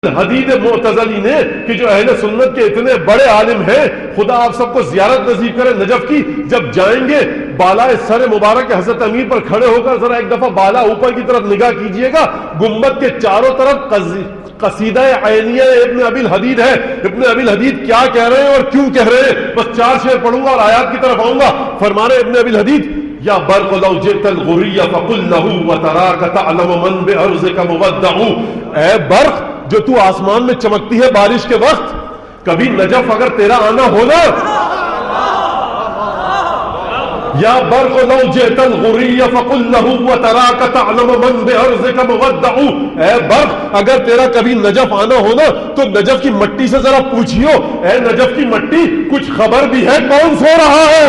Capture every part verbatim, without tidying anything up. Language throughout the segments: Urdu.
حدید معتزلی نے کہ جو اہل سنت کے اتنے بڑے عالم ہیں، خدا آپ سب کو زیارت نصیب کرے نجف کی، جب جائیں گے بالائے سر مبارک حضرت امیر پر کھڑے ہو کر ذرا ایک دفعہ بالا اوپر کی طرف نگاہ کیجئے گا، گنبد کے چاروں طرف قصیدہ عینیہ ابن ابی الحدید ہے۔ ابن ابی الحدید کیا کہہ رہے ہیں اور کیوں کہہ رہے ہیں، بس چار شعر پڑھوں گا اور آیات کی طرف آؤں گا۔ فرما رہے ابن ابی الحدید، یا برق لو جئت الغری فقل له وتراك تعلم من بارضك مودع، اے برق جو تو آسمان میں چمکتی ہے بارش کے وقت، کبھی نجف اگر تیرا آنا ہونا، یا برق لو جئت الغری فقل له وتراك تعلم من بارضك مودع، اے برق اگر تیرا کبھی نجف آنا ہونا تو نجف کی مٹی سے ذرا پوچھیو، اے نجف کی مٹی کچھ خبر بھی ہے کون سو رہا ہے؟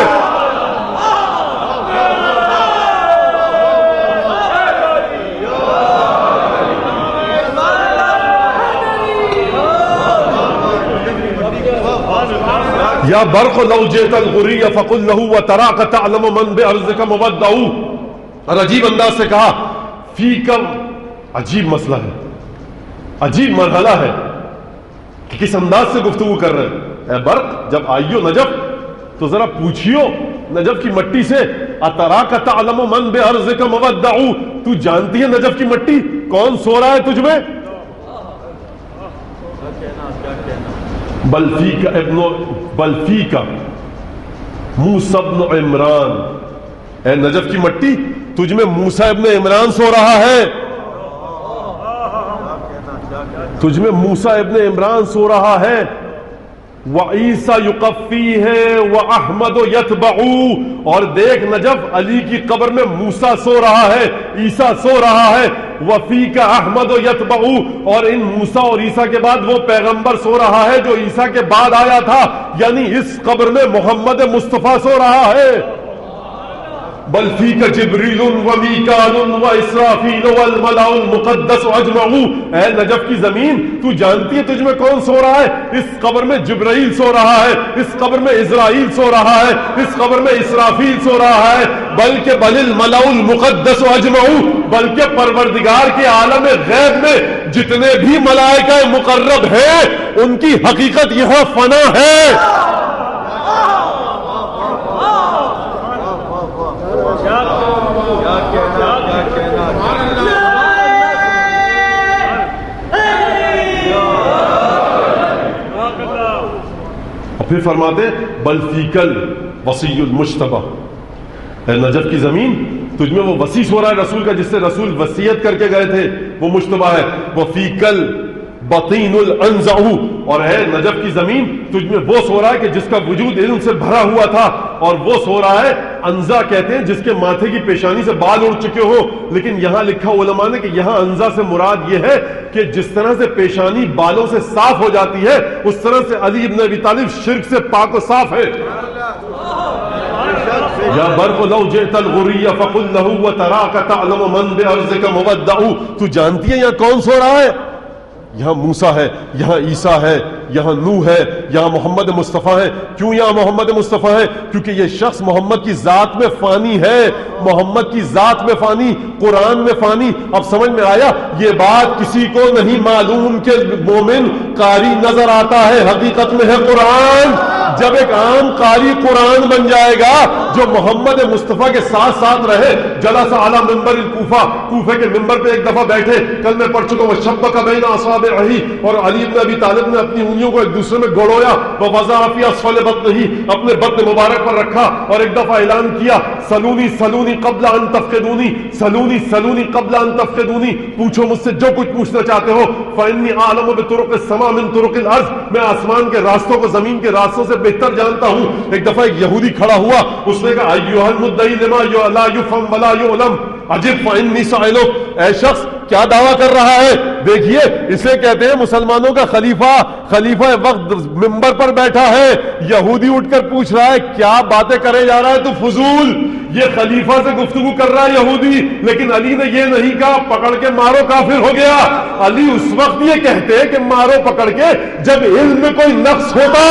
یا برق لو جئت الغری فقل له وتراك تعلم من بارضك مودع، اور عجیب انداز سے کہا فیکم، عجیب مسئلہ ہے، عجیب مرحلہ ہے کہ کس انداز سے گفتگو کر رہے ہیں۔ اے برق جب آئیو نجف تو ذرا پوچھیو نجف کی مٹی سے، اتراك تعلم من بارضك مودع، تو جانتی ہے نجف کی مٹی کون سو رہا ہے تجھ میں؟ بل فیک ابن بل فیک موسیٰ ابن عمران، اے نجف کی مٹی تجھ میں موسیٰ ابن عمران سو رہا ہے، تجھ میں موسیٰ ابن عمران سو رہا ہے۔ وعیسیٰ یقفیہ واحمد یتبع، اور دیکھ نجف علی کی قبر میں موسیٰ سو رہا ہے، عیسیٰ سو رہا ہے۔ وفیک احمد یتبع، اور ان موسیٰ اور عیسیٰ کے بعد وہ پیغمبر سو رہا ہے جو عیسیٰ کے بعد آیا تھا، یعنی اس قبر میں محمد مصطفیٰ سو رہا ہے۔ بل فیک جبریل ومیکال واسرافیل والملأ المقدس اجمعون، اے نجف کی زمین تو جانتی ہے تجھ میں کون سو رہا ہے؟ اس قبر میں جبرائیل سو رہا ہے، اس قبر میں اسرائیل سو رہا ہے، اس قبر میں اسرافیل سو رہا ہے، بلکہ بل الملأ المقدس اجمعون، بلکہ پروردگار کے عالم غیب میں جتنے بھی ملائکہ مقرب ہیں ان کی حقیقت یہاں فنا ہے۔ پھر فرماتے بل فیکل وصی المجتبی، اے نجف کی زمین تجھ میں وہ وصی سو رہا ہے رسول کا، جس سے رسول وصیت کر کے گئے تھے، وہ مجتبی ہے۔ وفیکل بطین الانزع، اور ہے نجف کی زمین تجھ میں وہ سو رہا ہے کہ جس کا وجود علم سے بھرا ہوا تھا، اور وہ سو رہا ہے انزا کہتے ہیں جس کے ماتھے کی پیشانی سے بال اڑ چکے ہو، لیکن یہاں لکھا علماء نے کہ یہاں انزا سے مراد یہ ہے کہ جس طرح سے پیشانی بالوں سے صاف ہو جاتی ہے اس طرح سے علی ابن ابی طالب شرک سے پاک و صاف ہے۔ یا برق لو جئت الغری فقل له وتراك تعلم من بارضك مودع، تو جانتی ہے یہاں کون سو رہا ہے؟ یہاں موسیٰ ہے، یہاں عیسیٰ ہے، یہاں نوح ہے، یہاں محمد مصطفیٰ ہے۔ کیوں یہاں محمد مصطفیٰ ہے؟ کیونکہ یہ شخص محمد کی ذات میں فانی ہے، محمد کی ذات میں فانی، قرآن میں فانی۔ اب سمجھ میں آیا؟ یہ بات کسی کو نہیں معلوم کہ مومن قاری نظر آتا ہے، حقیقت میں ہے قرآن۔ جب ایک عام قاری قرآن بن جائے گا جو محمد مصطفیٰ کے ساتھ ساتھ رہے، جلس علی منبر الکوفہ، کوفے کے منبر پہ ایک دفعہ بیٹھے، کل میں پڑھ چکا ہوں، شبک بین اصابعہ، اور علی بن ابی طالب نے اپنی انگلیوں کو ایک دوسرے میں گڑویا، ووضع فی اسفل بطنہ، اپنے بطن مبارک پر رکھا، اور ایک دفعہ اعلان کیا سلونی سلونی قبل ان تفقدونی، سلونی سلونی قبل ان تفقدونی، پوچھو مجھ سے جو کچھ پوچھنا چاہتے ہو، فانی اعلم بطرق السماء من طرق الارض، میں آسمان کے راستوں کو زمین کے راستوں سے بہتر جانتا ہوں۔ ایک دفعہ ایک یہودی کھڑا ہوا، اس نے کہا ایھا المدعی لما لا یفهم ولا یعلم عجب فانی سائلک، اے شخص کیا دعویٰ کر رہا ہے؟ دیکھیے اسے کہتے ہیں مسلمانوں کا خلیفہ، خلیفہ وقت ممبر پر بیٹھا ہے، یہودی اٹھ کر پوچھ رہا ہے کیا باتیں کرے جا رہا ہے تو فضول، یہ خلیفہ سے گفتگو کر رہا ہے یہودی، لیکن علی نے یہ نہیں کہا پکڑ کے مارو کافر ہو گیا۔ علی اس وقت یہ کہتے کہ مارو پکڑ کے جب علم میں کوئی نقص ہوتا۔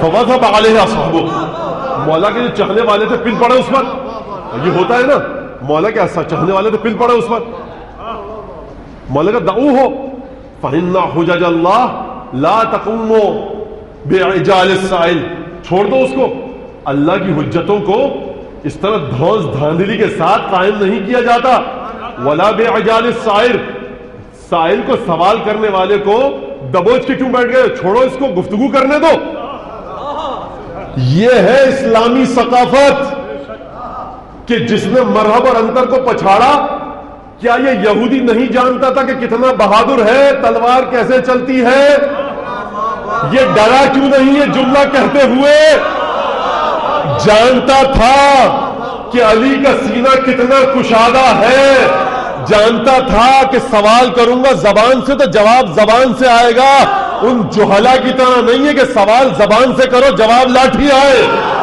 فوضب علیہ اصحابہ، مولا کے جو چاہنے والے تھے پل پڑے اس پر. یہ ہوتا ہے نا، مولا کے چاہنے والے تھے پل پڑے اس پر. مولا کا دعوہ فإن حجج اللہ لا تقوم بعجال السائل، چھوڑ دو اس کو، اللہ کی حجتوں کو اس طرح دھوس دھاندلی کے ساتھ قائم نہیں کیا جاتا. ولا بعجال السائل، سائل کو سوال کرنے والے کو دبوچ کے کیوں بیٹھ گئے؟ چھوڑو اس کو، گفتگو کرنے دو. یہ ہے اسلامی ثقافت کہ جس نے مرحب اور انتر کو پچھاڑا. کیا یہ یہودی نہیں جانتا تھا کہ کتنا بہادر ہے، تلوار کیسے چلتی ہے؟ یہ ڈرا کیوں نہیں یہ جملہ کہتے ہوئے؟ جانتا تھا کہ علی کا سینہ کتنا کشادہ ہے، جانتا تھا کہ سوال کروں گا زبان سے تو جواب زبان سے آئے گا. ان جہلا کی طرح نہیں ہے کہ سوال زبان سے کرو جواب لاٹھی آئے.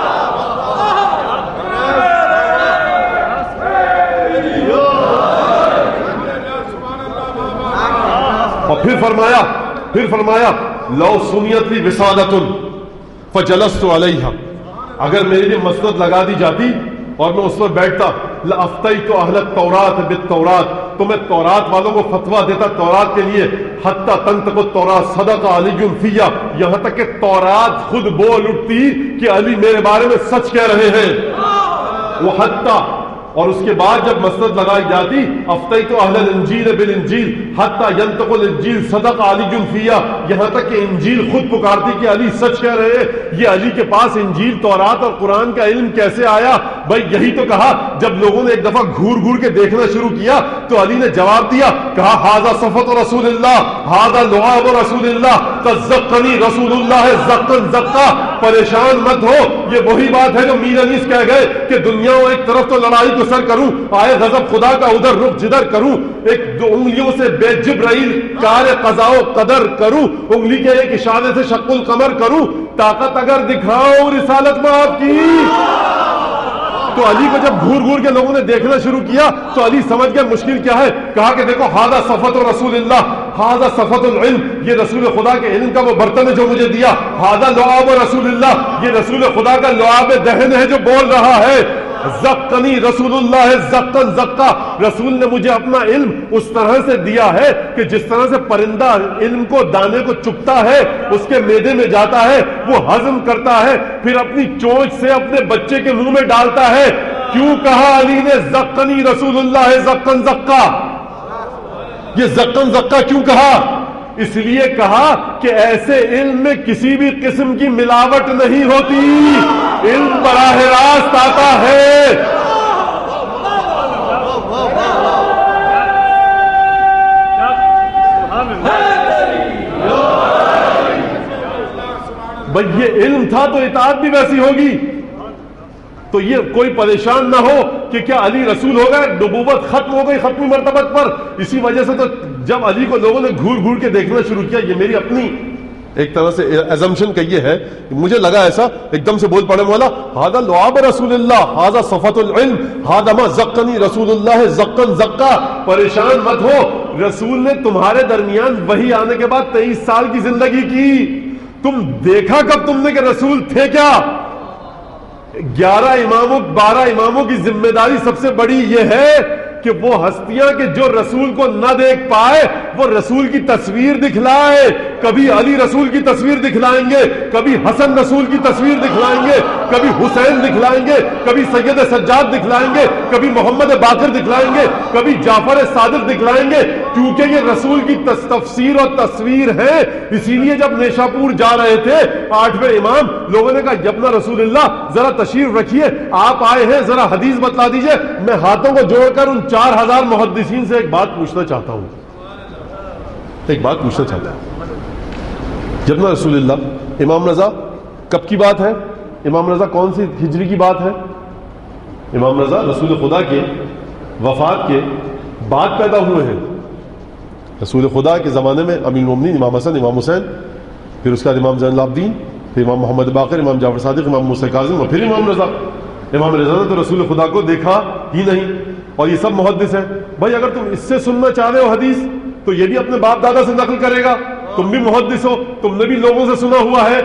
اور پھر فرمایا پھر فرمایا لو سنیت لی وسادۃ فجلست علیہا، اگر میرے لیے مسند لگا دی جاتی اور میں اس پر بیٹھتا، لأفتیت اہل التوراۃ بالتوراۃ، تو میں تورات والوں کو فتویٰ دیتا تورات کے لیے. حتی تنطق التوراۃ صدق علی فیہ، یہاں تک کہ تورات خود بول اٹھتی کہ علی میرے بارے میں سچ کہہ رہے ہیں. وہ حتی، اور اس کے بعد جب مسند لگائی جاتی افتیت اہل الانجیل بالانجیل حتی ینطق الانجیل صدق علی فیہ، یہاں تک کہ انجیل خود پکارتی کہ علی سچ کہہ رہے ہیں. یہ علی کے پاس انجیل، تورات اور قرآن کا علم کیسے آیا؟ بھائی یہی تو کہا جب لوگوں نے ایک دفعہ گھور گھور کے دیکھنا شروع کیا تو علی نے جواب دیا، کہا ھذا صفت رسول اللہ، ھذا لعاب رسول اللہ، تزقنی رسول اللہ زقن زقا. پریشان مت ہو، یہ وہی بات ہے جو میر انیس کہہ گئے کہ دنیا ایک طرف تو لڑائی کو سر کروں، آئے غضب خدا کا ادھر رخ جدھر کروں، ایک دو انگلیوں سے بے جبرائیل کار قضاء و قدر کروں، انگلی کے ایک اشارے سے شق القمر کروں، طاقت اگر دکھاؤں رسالت میں آپ کی. تو علی کو جب گھور گھور کے لوگوں نے دیکھنا شروع کیا تو علی سمجھ گئے مشکل کیا ہے. کہا کہ دیکھو ھذا صفت رسول اللہ، ھذا صفت العلم، یہ رسول خدا کے علم کا وہ برتن ہے جو مجھے دیا. ھذا لعاب رسول اللہ، یہ رسول خدا کا لعاب دہن ہے جو بول رہا ہے. زقنی رسول اللہ زقن زقا، رسول نے مجھے اپنا علم اس طرح سے دیا ہے کہ جس طرح سے پرندہ علم کو دانے کو چگتا ہے، اس کے معدے میں جاتا ہے، وہ ہضم کرتا ہے، پھر اپنی چونچ سے اپنے بچے کے منہ میں ڈالتا ہے. کیوں کہا علی نے زقنی رسول اللہ زقن زقا؟ یہ زقن زقا کیوں کہا؟ اس لیے کہا کہ ایسے علم میں کسی بھی قسم کی ملاوٹ نہیں ہوتی، علم براہ راست آتا ہے. بھئی یہ علم تھا تو اطاعت بھی ویسی ہوگی. تو یہ کوئی پریشان نہ ہو کہ کیا علی رسول ہو گئے، نبوت ختم ہو گئی ختمی مرتبت پر. اسی وجہ سے تو جب علی کو لوگوں نے گھور گھور کے دیکھنا شروع کیا، یہ میری اپنی ایک طرح سے ایزمپشن کا یہ ہے، مجھے لگا ایسا، ایک دم سے بول پڑے مولا ھذا لعاب رسول اللہ، ھذا صفت العلم، ھذا ما زقنی رسول اللہ زقن زقا. پریشان مت ہو، رسول نے تمہارے درمیان وحی آنے کے بعد تیئیس سال کی زندگی کی. تم دیکھا کب تم نے کہ رسول تھے کیا؟ گیارہ اماموں بارہ اماموں کی ذمہ داری سب سے بڑی یہ ہے کہ وہ ہستیاں کہ جو رسول کو نہ دیکھ پائے وہ رسول کی تصویر دکھلائے. کبھی علی رسول کی تصویر دکھلائیں گے، کبھی حسن رسول کی تصویر دکھلائیں گے، کبھی حسین دکھلائیں گے، کبھی سید سجاد دکھلائیں گے، کبھی محمد باقر دکھلائیں گے، کبھی جعفر صادق دکھلائیں گے، کیونکہ یہ رسول کی تفسیر اور تصویر ہے. اسی لیے جب نیشاپور جا رہے تھے آٹھویں امام، لوگوں نے کہا یبنا رسول اللہ ذرا تشریف رکھیے، آپ آئے ہیں ذرا حدیث بتلا دیجئے. میں ہاتھوں کو جوڑ کر ان چار ہزار محدثین سے ایک بات پوچھنا چاہتا ہوں ایک بات پوچھنا چاہتا ہوں جبنا رسول اللہ، امام رضا کب کی بات ہے؟ امام رضا کون سی ہجری کی بات ہے؟ امام رضا رسول خدا کے وفات کے بعد پیدا ہوئے ہیں. رسول خدا کے زمانے میں امیر المومنین امام حسن، امام حسین، پھر اس کے بعد امام زین العابدین، پھر امام محمد باقر، امام جعفر صادق، امام موسیٰ کاظم، اور پھر امام رضا. امام رضا نے تو رسول خدا کو دیکھا ہی نہیں، اور یہ سب محدث ہیں. بھائی اگر تم اس سے سننا چاہ رہے ہو حدیث تو یہ بھی اپنے باپ دادا سے نقل کرے گا. تم بھی محدث ہو، تم نے بھی لوگوں سے سنا ہوا ہے.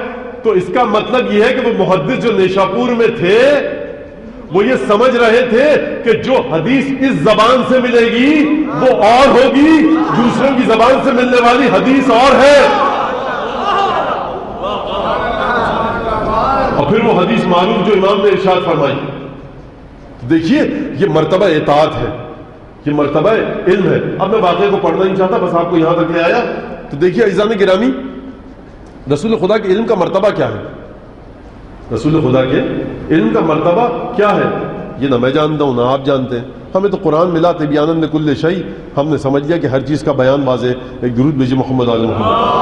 تو اس کا مطلب یہ ہے کہ وہ محدث جو نیشاپور میں تھے وہ یہ سمجھ رہے تھے کہ جو حدیث اس زبان سے ملے گی وہ اور ہوگی، دوسروں کی زبان سے ملنے والی حدیث اور ہے، اور پھر وہ حدیث معروف جو امام نے ارشاد فرمائی. دیکھیے یہ مرتبہ اطاعت ہے، یہ مرتبہ علم ہے. اب میں واقعے کو پڑھنا نہیں چاہتا، بس آپ کو یہاں تک لے آیا. تو دیکھیے عزیزان گرامی، رسول خدا کے علم کا مرتبہ کیا ہے؟ رسول خدا کے علم کا مرتبہ کیا ہے؟ یہ نہ میں جانتا ہوں نہ آپ جانتے ہیں. ہمیں تو قرآن ملا تبیاناً لکل شیء، ہم نے سمجھ لیا کہ ہر چیز کا بیان واضح. ایک درود بھیجیے محمد آل محمد.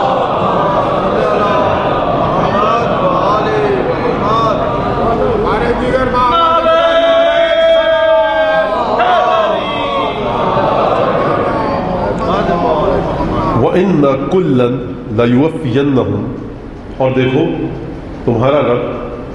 وَإِنَّ كُلًّا لَيُوَفِّيَنَّهُمْ، اور دیکھو تمہارا رب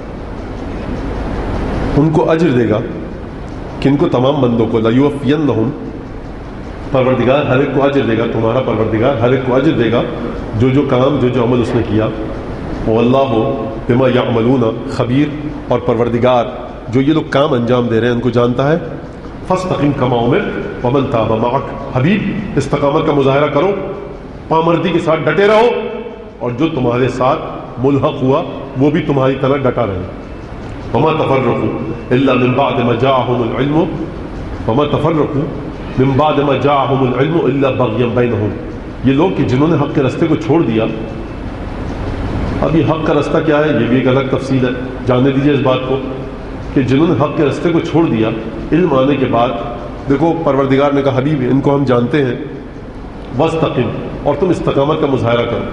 ان کو اجر دے گا. کن کو؟ تمام بندوں کو. لَيُوَفِّيَنَّهُمْ، پروردگار ہر ایک کو اجر دے گا، تمہارا پروردگار ہر ایک کو اجر دے گا جو جو کام جو جو عمل اس نے کیا. وَاللَّهُ بِمَا يَعْمَلُونَ خبیر، اور پروردگار جو یہ لوگ کام انجام دے رہے ہیں ان کو جانتا ہے. فَاسْتَقِمْ كَمَا أُمِرْتَ وَمَنْ تَابَ مَعَكَ، حبیب استقامت کا مظاہرہ کرو، پامردی کے ساتھ ڈٹے رہو، اور جو تمہارے ساتھ ملحق ہوا وہ بھی تمہاری طرح ڈٹا رہے. وما تفرقوا الا من بعد ما جاءهم العلم وما تفرقوا من بعد ما جاءهم العلم الا بغيا بينهم. یہ لوگ کہ جنہوں نے حق کے راستے کو چھوڑ دیا. اب یہ حق کا راستہ کیا ہے یہ بھی ایک الگ تفصیل ہے، جاننے دیجیے اس بات کو کہ جنہوں نے حق کے راستے کو چھوڑ دیا علم آنے کے بعد. دیکھو پروردگار نے کہا حبیب ان کو ہم جانتے ہیں، واستقم، اور تم استقامت کا مظاہرہ کرو.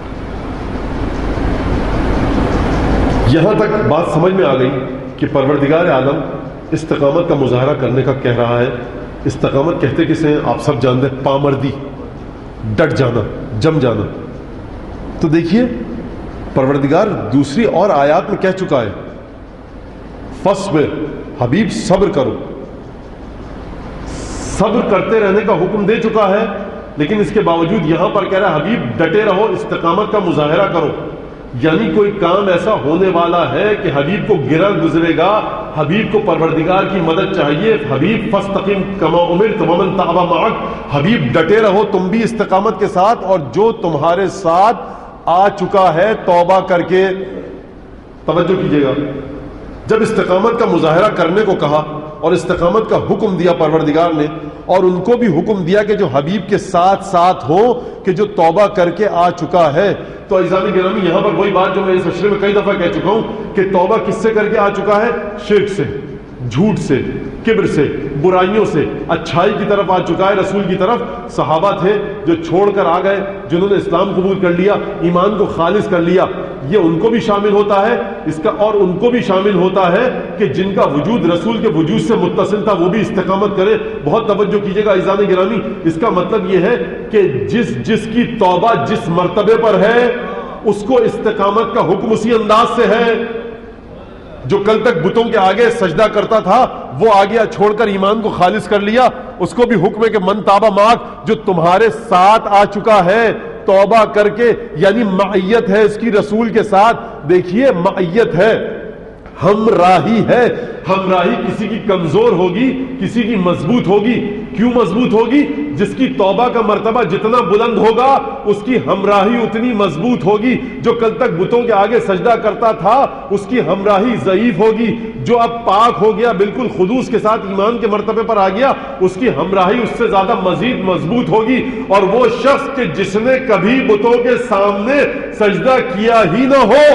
یہاں تک بات سمجھ میں آ گئی کہ پروردگار عالم استقامت کا مظاہرہ کرنے کا کہہ رہا ہے. استقامت کہتے کسے ہیں؟ آپ سب جانتے ہیں، پامردی، ڈٹ جانا، جم جانا. تو دیکھیے پروردگار دوسری اور آیات میں کہہ چکا ہے فصبر، حبیب صبر کرو. صبر کرتے رہنے کا حکم دے چکا ہے، لیکن اس کے باوجود یہاں پر کہہ رہا ہے حبیب ڈٹے رہو، استقامت کا مظاہرہ کرو. یعنی کوئی کام ایسا ہونے والا ہے کہ حبیب کو گرا گزرے گا، حبیب کو پروردگار کی مدد چاہیے. حبیب فاستقم کما امرت ومن تاب معک، حبیب ڈٹے رہو تم بھی استقامت کے ساتھ، اور جو تمہارے ساتھ آ چکا ہے توبہ کر کے. توجہ کیجیے گا، جب استقامت کا مظاہرہ کرنے کو کہا اور استقامت کا حکم دیا پروردگار نے، اور ان کو بھی حکم دیا کہ جو حبیب کے ساتھ ساتھ ہو، کہ جو توبہ کر کے آ چکا ہے. تو عزیزان گرامی یہاں پر وہی بات جو میں اس اشرے میں کئی دفعہ کہہ چکا ہوں کہ توبہ کس سے کر کے آ چکا ہے؟ شرک سے، جھوٹ سے، کبر سے، برائیوں سے، اچھائی کی طرف آ چکا ہے، رسول کی طرف. صحابہ تھے جو چھوڑ کر آ گئے، جنہوں نے اسلام قبول کر لیا، ایمان کو خالص کر لیا. یہ ان کو بھی شامل ہوتا ہے اس کا، اور ان کو بھی شامل ہوتا ہے کہ جن کا وجود رسول کے وجود سے متصل تھا وہ بھی استقامت کرے. بہت توجہ کیجیے گا عزیزان گرامی، اس کا مطلب یہ ہے کہ جس جس کی توبہ جس مرتبے پر ہے اس کو استقامت کا حکم اسی انداز سے ہے. جو کل تک بتوں کے آگے سجدہ کرتا تھا وہ آ گیا، چھوڑ کر ایمان کو خالص کر لیا، اس کو بھی حکم ہے کہ من تابا معک، جو تمہارے ساتھ آ چکا ہے توبہ کر کے. یعنی معیت ہے اس کی رسول کے ساتھ. دیکھیے معیت ہے، ہمراہی ہے. ہمراہی کسی کی کمزور ہوگی، کسی کی مضبوط ہوگی. کیوں مضبوط ہوگی؟ جس کی توبہ کا مرتبہ جتنا بلند ہوگا اس کی ہمراہی اتنی مضبوط ہوگی. جو کل تک بتوں کے آگے سجدہ کرتا تھا اس کی ہمراہی ضعیف ہوگی. جو اب پاک ہو گیا، بالکل خلوص کے ساتھ ایمان کے مرتبے پر آ گیا، اس کی ہمراہی اس سے زیادہ مزید مضبوط ہوگی. اور وہ شخص کہ جس نے کبھی بتوں کے سامنے سجدہ کیا ہی نہ ہو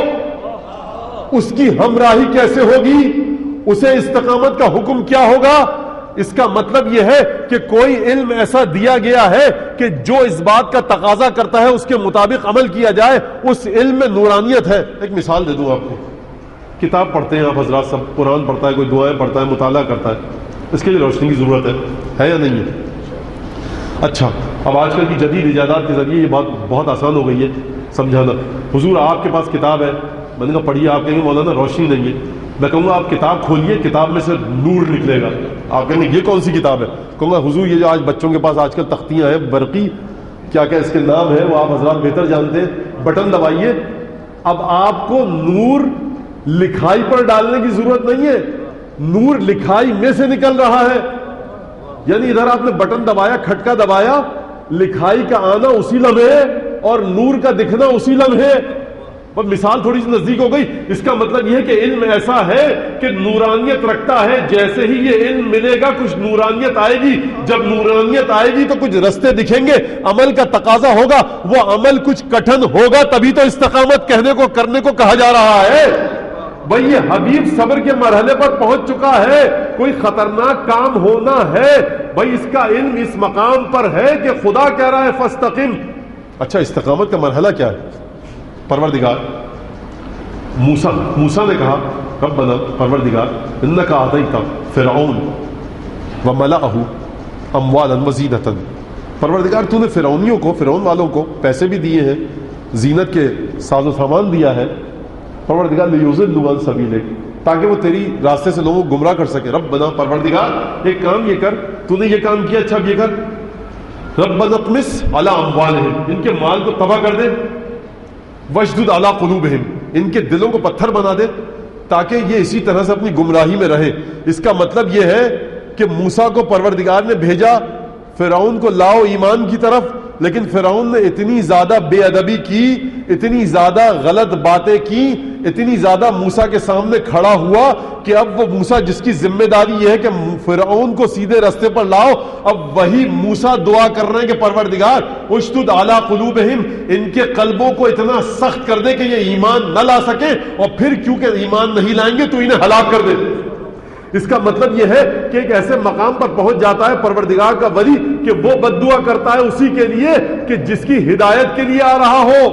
اس کی ہمراہی کیسے ہوگی؟ اسے استقامت کا حکم کیا ہوگا؟ اس کا مطلب یہ ہے کہ کوئی علم ایسا دیا گیا ہے کہ جو اس بات کا تقاضا کرتا ہے اس کے مطابق عمل کیا جائے، اس علم میں نورانیت ہے. ایک مثال دے دوں آپ کو. کتاب پڑھتے ہیں آپ حضرات سب، قرآن پڑھتا ہے کوئی، دعائیں پڑھتا ہے، مطالعہ کرتا ہے، اس کے لیے روشنی کی ضرورت ہے ہے یا نہیں ہے؟ اچھا، اب آج کل کی جدید ایجادات کے ذریعے یہ بات بہت آسان ہو گئی ہے سمجھانا. حضور آپ کے پاس کتاب ہے، میں نے کہا پڑھیے. آپ کہیں گے مولانا روشنی نہیں ہے. میں کہوں گا آپ کتاب کھولیے، کتاب میں سے نور نکلے گا. آپ کہیں گے یہ کون سی کتاب ہے؟ کہوں گا حضور یہ جو آج بچوں کے پاس آج کل تختیاں ہیں برقی، کیا کیا اس کے نام ہے وہ آپ حضرات بہتر جانتے ہیں. بٹن دبائیے، اب آپ کو نور لکھائی پر ڈالنے کی ضرورت نہیں ہے، نور لکھائی میں سے نکل رہا ہے. یعنی ادھر آپ نے بٹن دبایا، کھٹکا دبایا، لکھائی کا آنا اسی لمحے اور نور کا دکھنا اسی لمحے. پر مثال تھوڑی سی نزدیک ہو گئی. اس کا مطلب یہ ہے کہ علم ایسا ہے کہ نورانیت رکھتا ہے. جیسے ہی یہ علم ملے گا کچھ نورانیت آئے گی. جب نورانیت آئے گی تو کچھ رستے دکھیں گے، عمل کا تقاضا ہوگا، وہ عمل کچھ کٹھن ہوگا، تبھی تو استقامت کہنے کو کرنے کو کہا جا رہا ہے. بھئی یہ حبیب صبر کے مرحلے پر پہنچ چکا ہے، کوئی خطرناک کام ہونا ہے، بھئی اس کا علم اس مقام پر ہے کہ خدا کہہ رہا ہے فاستقم. اچھا استقامت کا مرحلہ کیا ہے؟ پروردگار موسیٰ موسیٰ نے کہا ربنا پروردگار انک آتیت فرعون وملأہ اموالا وزینۃ. پروردگار تو نے فرعونیوں کو، فرعون والوں کو پیسے بھی دیے ہیں، زینت کے ساز و سامان دیا ہے. پروردگار لیضلوا عن سبیلک، تاکہ وہ تیری راستے سے لوگوں کو گمراہ کر سکے. ربنا پروردگار ایک کام یہ کر، تو نے یہ کام کیا، اچھا یہ کر. ربنا اطمس علی اموالہم، ان کے مال کو تباہ کر دے. واشدد علی قلوبہم، ان کے دلوں کو پتھر بنا دے تاکہ یہ اسی طرح سے اپنی گمراہی میں رہے. اس کا مطلب یہ ہے کہ موسیٰ کو پروردگار نے بھیجا فرعون کو لاؤ ایمان کی طرف، لیکن فرعون نے اتنی زیادہ بے ادبی کی، اتنی زیادہ غلط باتیں کی، اتنی زیادہ موسیٰ کے سامنے کھڑا ہوا کہ اب وہ موسیٰ جس کی ذمہ داری یہ ہے کہ فرعون کو سیدھے رستے پر لاؤ، اب وہی موسیٰ دعا کر رہے ہیں کہ پروردگار اشدد علی قلوبہم، ان کے قلبوں کو اتنا سخت کر دے کہ یہ ایمان نہ لا سکے، اور پھر کیونکہ ایمان نہیں لائیں گے تو انہیں ہلاک کر دے. اس کا مطلب یہ ہے کہ ایک ایسے مقام پر پہنچ جاتا ہے پروردگار کا ولی کہ وہ بد دعا کرتا ہے اسی کے لیے کہ جس کی ہدایت کے لیے آ رہا ہو.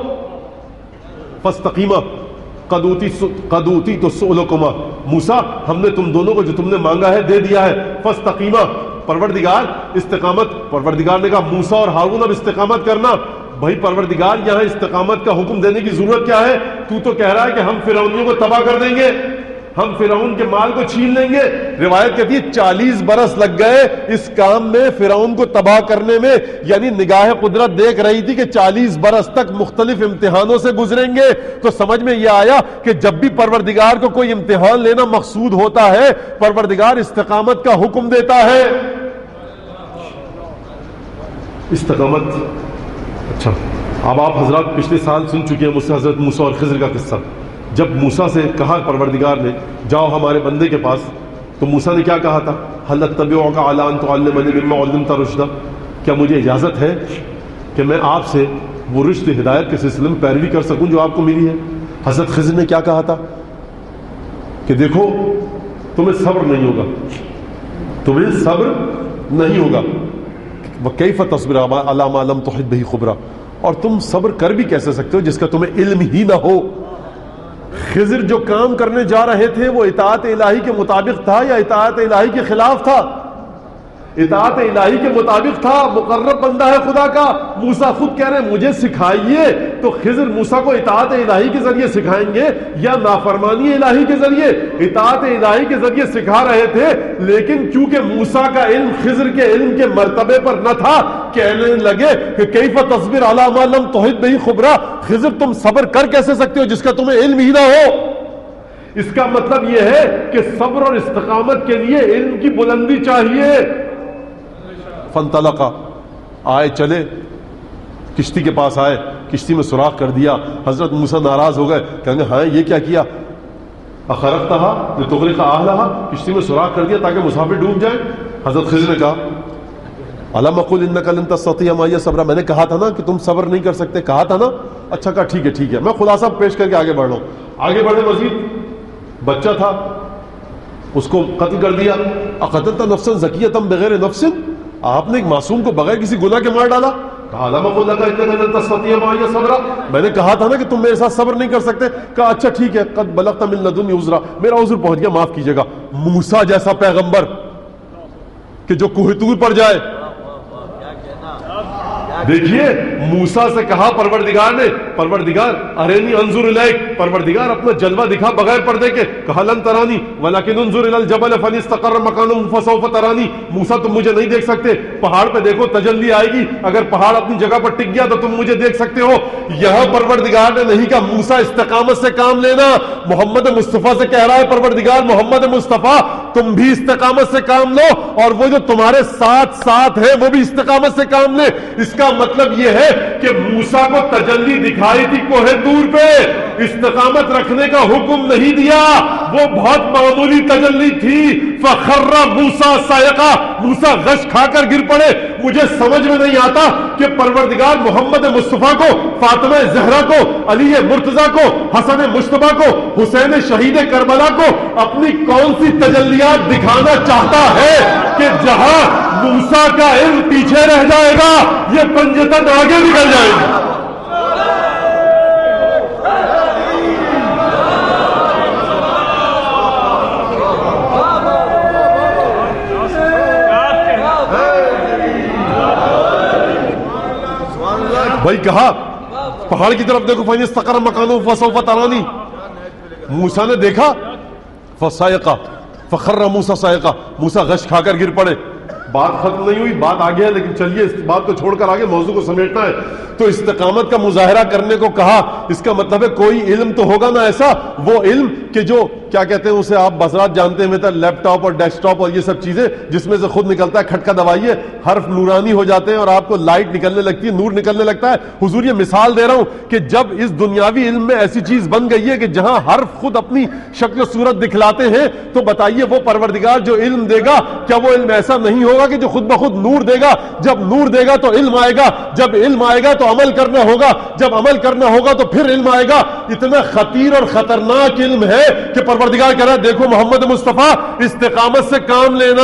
فاستقیما قد اوتیت سؤلکما، موسیٰ ہم نے تم دونوں کو جو تم نے مانگا ہے دے دیا ہے. فاستقیما، پروردگار استقامت. پروردگار نے کہا موسیٰ اور ہارون اب استقامت کرنا. بھائی پروردگار یہاں استقامت کا حکم دینے کی ضرورت کیا ہے؟ تو تو کہہ رہا ہے کہ ہم فرعونیوں کو تباہ کر دیں گے، ہم فرعون کے مال کو چھین لیں گے. روایت کہتی ہے چالیس برس لگ گئے اس کام میں فرعون کو تباہ کرنے میں. یعنی نگاہ قدرت دیکھ رہی تھی کہ چالیس برس تک مختلف امتحانوں سے گزریں گے. تو سمجھ میں یہ آیا کہ جب بھی پروردگار کو کوئی امتحان لینا مقصود ہوتا ہے پروردگار استقامت کا حکم دیتا ہے. استقامت. اچھا اب آپ حضرات پچھلے سال سن چکے ہیں مجھ سے حضرت موسیٰ اور خضر کا قصہ. جب موسیٰ سے کہا پروردگار نے جاؤ ہمارے بندے کے پاس، تو موسیٰ نے کیا کہا تھا؟ هل اتبعک علی ان تعلمنی مما علمت رشدا، کیا مجھے اجازت ہے کہ میں آپ سے وہ رشد ہدایت کے سلسلے میں پیروی کر سکوں جو آپ کو ملی ہے؟ حضرت خضر نے کیا کہا تھا کہ دیکھو تمہیں صبر نہیں ہوگا، تمہیں صبر نہیں ہوگا. وکیف تصبر علی ما لم تحط بہ خبرا، اور تم صبر کر بھی کیسے سکتے ہو جس کا تمہیں علم ہی نہ ہو. خضر جو کام کرنے جا رہے تھے وہ اطاعت الہی کے مطابق تھا یا اطاعت الہی کے خلاف تھا؟ اطاعت الہی کے مطابق تھا. مقرب بندہ ہے خدا کا. موسیٰ خود کہہ رہے ہیں مجھے سکھائیے، تو خضر موسیٰ کو اطاعت الہی کے ذریعے سکھائیں گے یا نافرمانی الہی کے ذریعے؟ اطاعت الہی کے ذریعے سکھا رہے تھے، لیکن چونکہ موسیٰ کا علم خضر کے علم کے مرتبے پر نہ تھا، کہنے لگے کہ کیف تصبر علی ما لم تحط بہ خبرا، خضر تم صبر کر کیسے سکتے ہو جس کا تمہیں علم ہی نہ ہو؟ اس کا مطلب یہ ہے کہ صبر اور استقامت کے لیے علم کی بلندی چاہیے. فانطلقا، آئے چلے، کشتی کے پاس آئے، کشتی میں سوراخ کر دیا. حضرت موسیٰ ناراض ہو گئے، کہیں گے ہاں یہ کیا کیا؟ اخرقتها لتغرق اهلها، کشتی میں سوراخ کر دیا تاکہ مسافر ڈوب جائیں. حضرت خضر نے کہا الم اقل انک لن تستطيع معي صبرا، میں نے کہا تھا نا کہ تم صبر نہیں کر سکتے، کہا تھا نا. اچھا کہا ٹھیک ہے ٹھیک ہے، میں خلاصہ پیش کر کے آگے بڑھ رہا ہوں. آگے بڑھے، مزید بچہ تھا اس کو قتل کر دیا. اقتلت نفسا زکیۃ بغیر نفس، آپ نے ایک معصوم کو بغیر کسی گناہ کے مار ڈالا. میں نے کہا تھا نا کہ تم میرے ساتھ صبر نہیں کر سکتے. کہا اچھا ٹھیک ہے، قد بلغت من لدنی عذرا، میرا عذر پہنچ گیا، معاف کیجیے گا. موسیٰ جیسا پیغمبر کہ جو کوہ طور پر جائے، دیکھیے موسیٰ سے کہا پروردگار نے، پروردگار ارینی انظر الیک، پروردگار اپنا جلوہ دکھا بغیر پردے کے. کہا لن ترانی ولکن انظر الی الجبل فان استقر مکانہ فسوف ترانی. موسیٰ تم مجھے نہیں دیکھ سکتے، پہاڑ پہ دیکھو تجلی آئے گی، اگر پہاڑ اپنی جگہ پر ٹک گیا تو تم مجھے دیکھ سکتے ہو. یہاں پروردگار نے نہیں کہا موسیٰ استقامت سے کام لینا، محمد مصطفیٰ سے کہہ رہا ہے پروردگار محمد مصطفیٰ تم بھی استقامت سے کام لو، اور وہ جو تمہارے ساتھ ساتھ ہے وہ بھی استقامت سے کام لے. اس کا مطلب یہ ہے کہ موسیٰ کو تجلی دکھائی تھی کوہ طور پہ، استقامت رکھنے کا حکم نہیں دیا، وہ بہت معمولی تجلی تھی. فخر موسیٰ صعقا، موسیٰ غش کھا کر گر پڑے. مجھے سمجھ میں نہیں آتا کہ پروردگار محمد مصطفیٰ کو، فاطمہ زہرا کو، علی مرتضیٰ کو، حسن مجتبیٰ کو، حسین شہید کربلا کو اپنی کون سی تجلیات دکھانا چاہتا ہے کہ جہاں موسیٰ کا علم پیچھے رہ جائے گا یہ پنجتن آگے نکل جائے گا. بھائی کہا پہاڑ کی طرف دیکھو فَإِنِ اسْتَقَرَّ مَكَانُهُ فَسَوْفَ تَرَانِي. موسیٰ نے دیکھا فَصَعِقَ فَخَرَّ مُوسَىٰ صَعِقًا، موسیٰ غش کھا کر گر پڑے. بات ختم نہیں ہوئی، بات آگے ہے، لیکن چلیے اس بات کو چھوڑ کر آگے موضوع کو سمیٹنا ہے. تو استقامت کا مظاہرہ کرنے کو کہا، اس کا مطلب ہے کوئی علم تو ہوگا نا ایسا، وہ علم کہ جو کیا کہتے ہیں اسے آپ بسرات جانتے ہیں میرا لیپ ٹاپ اور ڈیسک ٹاپ اور یہ سب چیزیں جس میں سے خود نکلتا ہے کھٹکا دبائیے حرف نورانی ہو جاتے ہیں اور آپ کو لائٹ نکلنے لگتی ہے، نور نکلنے لگتا ہے. حضور یہ مثال دے رہا ہوں کہ جب اس دنیاوی علم میں ایسی چیز بن گئی ہے کہ جہاں حرف خود اپنی شکل و صورت دکھلاتے ہیں، تو بتائیے وہ پروردگار جو علم دے گا کیا وہ علم ایسا نہیں ہوگا کہ جو خود بخود نور دے گا؟ جب نور دے گا تو علم آئے گا، جب علم آئے گا تو عمل کرنا ہوگا، جب عمل کرنا ہوگا تو پھر علم آئے گا. اتنا خطیر اور خطرناک علم ہے کہ پروردگار کہہ رہا ہے دیکھو محمد مصطفیٰ استقامت سے کام لینا،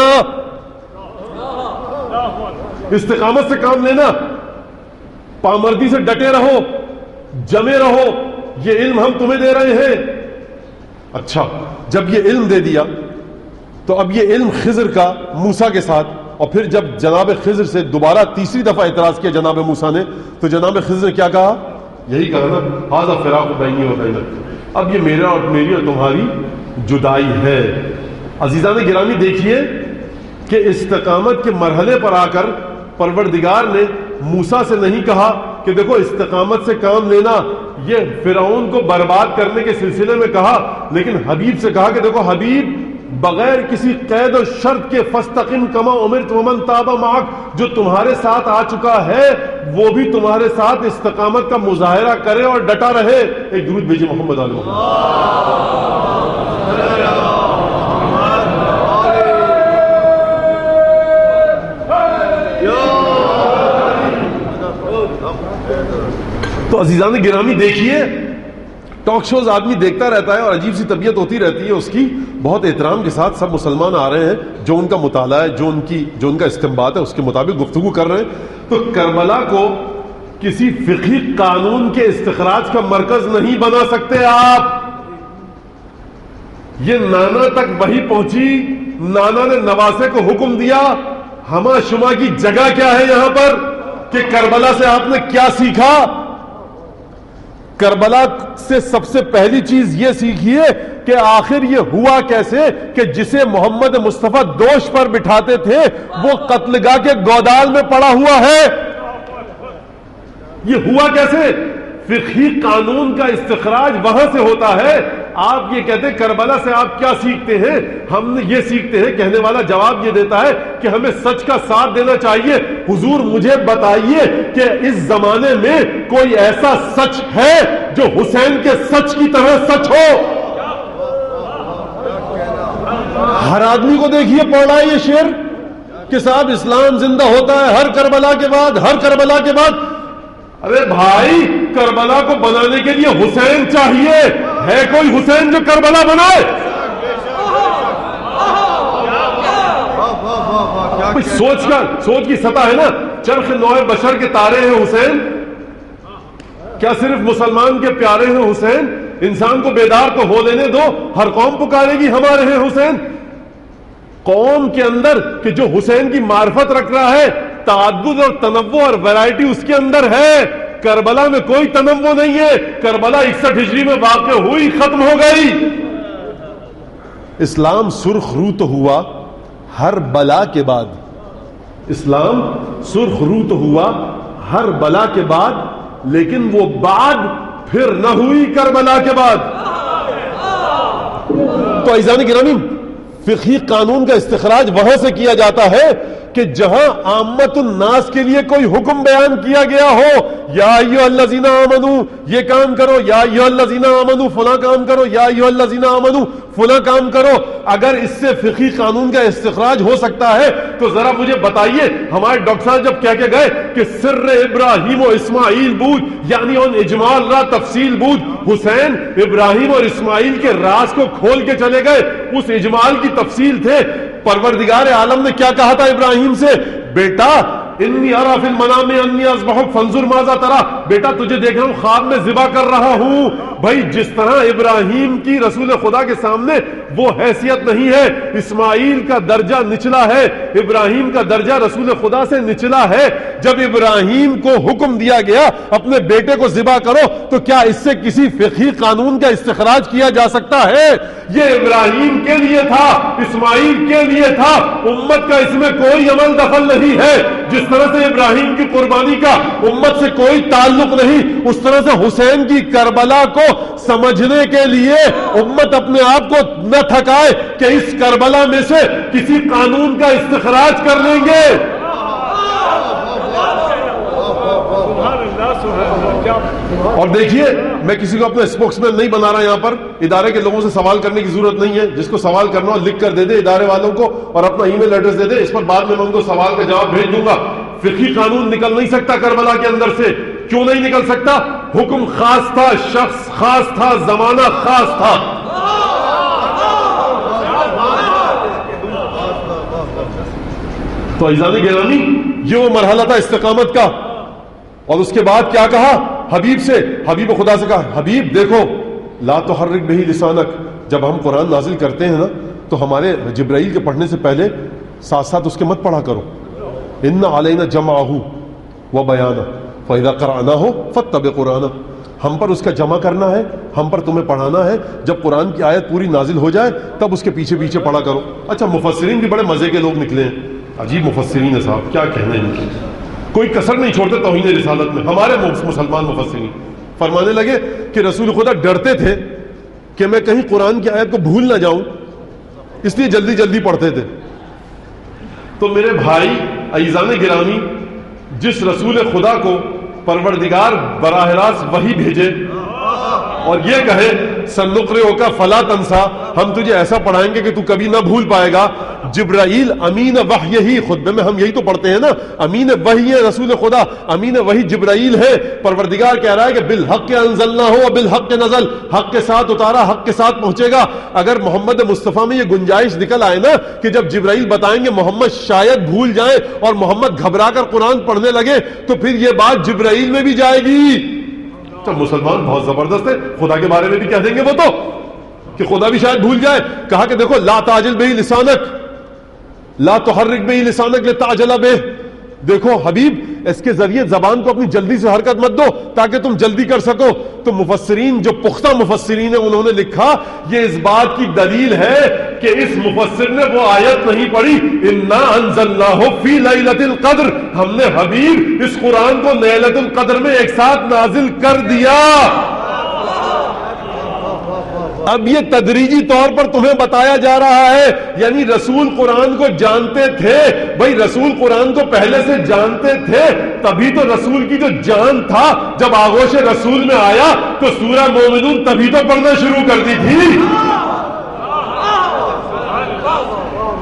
استقامت سے کام لینا، پامردی سے ڈٹے رہو، جمے رہو، یہ علم ہم تمہیں دے رہے ہیں. اچھا جب یہ علم دے دیا تو اب یہ علم خضر کا موسیٰ کے ساتھ، اور پھر جب جناب خضر سے دوبارہ تیسری دفعہ اعتراض کیا جناب موسیٰ نے تو جناب خضر نے کیا کہا؟ یہی کہا نا ھذا فراق بینی و بینک، اب یہ میرا اور میری اور تمہاری جدائی ہے. عزیزان گرامی دیکھیے کہ استقامت کے مرحلے پر آ کر پروردگار نے موسیٰ سے نہیں کہا کہ دیکھو استقامت سے کام لینا، یہ فرعون کو برباد کرنے کے سلسلے میں کہا، لیکن حبیب سے کہا کہ دیکھو حبیب بغیر کسی قید و شرط کے فاستقم کما امرت ومن تاب معک، جو تمہارے ساتھ آ چکا ہے وہ بھی تمہارے ساتھ استقامت کا مظاہرہ کرے اور ڈٹا رہے. ایک درود بھیجیے محمد علیہ تو عزیزان گرامی دیکھیے ٹاک شوز آدمی دیکھتا رہتا ہے اور عجیب سی طبیعت ہوتی رہتی ہے اس کی، بہت احترام کے ساتھ سب مسلمان آ رہے ہیں جو ان کا مطالعہ ہے، جو ان کی جو ان کا استنباط ہے اس کے مطابق گفتگو کر رہے ہیں. تو کربلا کو کسی فقہی قانون کے استخراج کا مرکز نہیں بنا سکتے آپ. یہ نانا تک وہی پہنچی، نانا نے نواسے کو حکم دیا، ہما شما کی جگہ کیا ہے یہاں پر کہ کربلا سے آپ نے کیا سیکھا؟ کربلا سے سب سے پہلی چیز یہ سیکھیے کہ آخر یہ ہوا کیسے کہ جسے محمد مصطفیٰ دوش پر بٹھاتے تھے وہ قتل گاہ کے گودال میں پڑا ہوا ہے. یہ ہوا کیسے؟ فقہی قانون کا استخراج وہاں سے ہوتا ہے. آپ یہ کہتے ہیں کربلا سے آپ کیا سیکھتے ہیں؟ ہم نے یہ سیکھتے ہیں، کہنے والا جواب یہ دیتا ہے کہ ہمیں سچ کا ساتھ دینا چاہیے. حضور مجھے بتائیے کہ اس زمانے میں کوئی ایسا سچ ہے جو حسین کے سچ کی طرح سچ ہو؟ ہر آدمی کو دیکھیے پڑھ رہا ہے یہ شعر کہ صاحب اسلام زندہ ہوتا ہے ہر کربلا کے بعد، ہر کربلا کے بعد. ارے بھائی کربلا کو بنانے کے لیے حسین چاہیے، ہے کوئی حسین جو کربلا بنائے؟ سوچ کا سوچ کی سطح ہے نا، چرخ نوع بشر کے تارے ہیں حسین. کیا صرف مسلمان کے پیارے ہیں حسین؟ انسان کو بیدار تو ہو لینے دو، ہر قوم پکارے گی ہمارے ہیں حسین. قوم کے اندر کہ جو حسین کی معرفت رکھ رہا ہے تعدد اور تنوع اور ویرائٹی اس کے اندر ہے. کربلا میں کوئی تنوع نہیں ہے. کربلا اکسٹھ ہجری میں واقع ہوئی, ختم ہو گئی. اسلام سرخ رو تو ہوا ہر بلا کے بعد. اسلام سرخ رو تو ہوا ہر بلا کے بعد, لیکن وہ بعد پھر نہ ہوئی کربلا کے بعد. تو عزیزان گرامی, فقہی قانون کا استخراج وہاں سے کیا جاتا ہے کہ جہاں عامت الناس کے لیے کوئی حکم بیان کیا گیا ہو, یا ایھا الذین آمنو یہ کام کرو, یا ایھا الذین آمنو فلاں کام کرو, یا ایھا الذین آمنو فلاں کام کرو, اگر اس سے فقہی قانون کا استخراج ہو سکتا ہے تو ذرا مجھے بتائیے. ہمارے ڈاکٹر صاحب جب کہہ کے گئے کہ سر ابراہیم و اسماعیل بود, یعنی ان اجمال را تفصیل بود, حسین ابراہیم اور اسماعیل کے راز کو کھول کے چلے گئے, اس اجمال کی تفصیل تھے. پروردگار عالم نے کیا کہا تھا ابراہیم سے؟ بیٹا انی ارا فی المنام انی اذبحک فانظر ماذا ترى, بیٹا تجھے دیکھ رہا ہوں خواب میں ذبح کر رہا ہوں. بھائی جس طرح ابراہیم کی رسول خدا کے سامنے وہ حیثیت نہیں ہے, اسماعیل کا درجہ نچلا ہے, ابراہیم کا درجہ رسول خدا سے نچلا ہے. جب ابراہیم کو حکم دیا گیا اپنے بیٹے کو ذبح کرو, تو کیا اس سے کسی فقہی قانون کا استخراج کیا جا سکتا ہے؟ یہ ابراہیم کے لیے تھا, اسماعیل کے لیے تھا, امت کا اس میں کوئی عمل دخل نہیں ہے. جس طرح سے ابراہیم کی قربانی کا امت سے کوئی تعلق نہیں, اس طرح سے حسین کی کربلا کو سمجھنے کے لیے امت اپنے آپ کو نہ تھکائے کہ اس کربلا میں سے کسی قانون کا استخراج کر لیں گے. اور دیکھیے, میں کسی کو اپنا اسپوکس مین نہیں بنا رہا یہاں پر, ادارے کے لوگوں سے سوال کرنے کی ضرورت نہیں ہے. جس کو سوال کرنا ہو لکھ کر دے دے ادارے والوں کو, اور اپنا ای میل ایڈریس دے دے, اس پر بعد میں میں ان کو سوال کا جواب بھیج دوں گا. فقہی قانون نکل نہیں سکتا کربلا کے اندر سے. کیوں نہیں نکل سکتا؟ حکم خاص تھا, شخص خاص تھا, زمانہ خاص تھا. تو عزیزان گرامی, یہ وہ مرحلہ تھا استقامت کا. اور اس کے بعد کیا کہا حبیب سے؟ حبیب خدا سے کہا, حبیب دیکھو لا تحرک بہ لسانک, جب ہم قرآن نازل کرتے ہیں نا تو ہمارے جبرائیل کے پڑھنے سے پہلے ساتھ ساتھ اس کے مت پڑھا کرو. ان علینا جمعہ و بیانہ فاذا قرأناہ فاتبع قرآنہ, ہم پر اس کا جمع کرنا ہے, ہم پر تمہیں پڑھانا ہے. جب قرآن کی آیت پوری نازل ہو جائے تب اس کے پیچھے پیچھے پڑھا کرو. اچھا, مفسرین بھی بڑے مزے کے لوگ نکلے ہیں, عجیب مفسرین ہے صاحب, کیا کہنے ان کی, کوئی کسر نہیں چھوڑتے توہین رسالت میں. ہمارے مسلمان مفسرین فرمانے لگے کہ رسول خدا ڈرتے تھے کہ میں کہیں قرآن کی آیت کو بھول نہ جاؤں, اس لیے جلدی جلدی پڑھتے تھے. تو میرے بھائی عزیزان گرامی, جس رسول خدا کو پروردگار براہ راست وحی بھیجے اور یہ کہے سنقرئک فلا تنسا, ہم تجھے ایسا پڑھائیں گے کہ تو کبھی نہ بھول پائے گا. جبرائیل امین وحی, ہی خطبے میں ہم یہی تو پڑھتے ہیں نا, امین وحی ہے رسول خدا, امین وحی جبرائیل ہے. پروردگار کہہ رہا ہے کہ بالحق انزلناہ و بالحق نزل, حق کے ساتھ اتارا, حق کے ساتھ پہنچے گا. اگر محمد مصطفیٰ میں یہ گنجائش نکل آئے نا کہ جب جبرائیل بتائیں گے محمد شاید بھول جائیں اور محمد گھبرا کر قرآن پڑھنے لگے, تو پھر یہ بات جبرائیل میں بھی جائے گی. تو مسلمان بہت زبردست ہے, خدا کے بارے میں بھی کہہ دیں گے وہ تو کہ خدا بھی شاید بھول جائے. کہا کہ دیکھو لا تعجل بہ لسانک, لا تحرک بہ لسانک لتعجل بہ, دیکھو حبیب اس کے ذریعے زبان کو اپنی جلدی سے حرکت مت دو تاکہ تم جلدی کر سکو. تو مفسرین جو پختہ مفسرین ہیں انہوں نے لکھا یہ اس بات کی دلیل ہے کہ اس مفسر نے وہ آیت نہیں پڑھی انا انزلناہ فی لیلۃ القدر, ہم نے حبیب اس قرآن کو لیلۃ القدر میں ایک ساتھ نازل کر دیا. اب یہ تدریجی طور پر تمہیں بتایا جا رہا ہے, یعنی رسول قرآن کو جانتے تھے. بھائی رسول قرآن کو پہلے سے جانتے تھے, تبھی تو رسول کی جو جان تھا جب آغوش رسول میں آیا تو سورہ مومنون تبھی تو پڑھنا شروع کر دی تھی.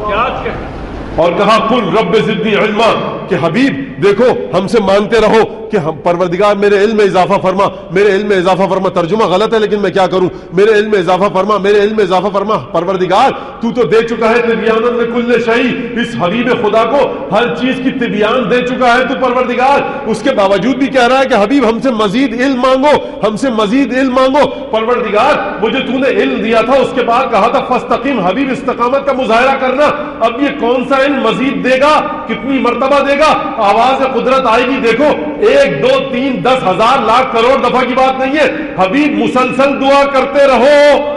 اور کہا قل رب زدنی علما, کہ حبیب دیکھو ہم سے مانتے رہو کہ ہم پروردگار میرے علم میں اضافہ فرما، میرے علم میں اضافہ فرما، ترجمہ غلط ہے لیکن میں کیا کروں، میرے علم میں اضافہ فرما، میرے علم میں اضافہ فرما۔ پروردگار تو تو دے چکا ہے تبیان لکل شیء، اس حبیب خدا کو ہر چیز کی تبیان دے چکا ہے تو پروردگار، اس کے باوجود بھی کہہ رہا ہے کہ حبیب ہم سے مزید علم مانگو، ہم سے مزید علم مانگو۔ پروردگار مجھے تو نے علم دیا تھا، اس کے بعد کہا تھا فاستقم، حبیب استقامت کا مظاہرہ کرنا، اب یہ کون سا علم مزید دے گا، کتنی مرتبہ دے گا؟ آواز قدرت آئے گی، دیکھو ایک دو تین دس ہزار لاکھ کروڑ دفعہ کی بات نہیں ہے، حبیب مسلسل دعا کرتے رہو۔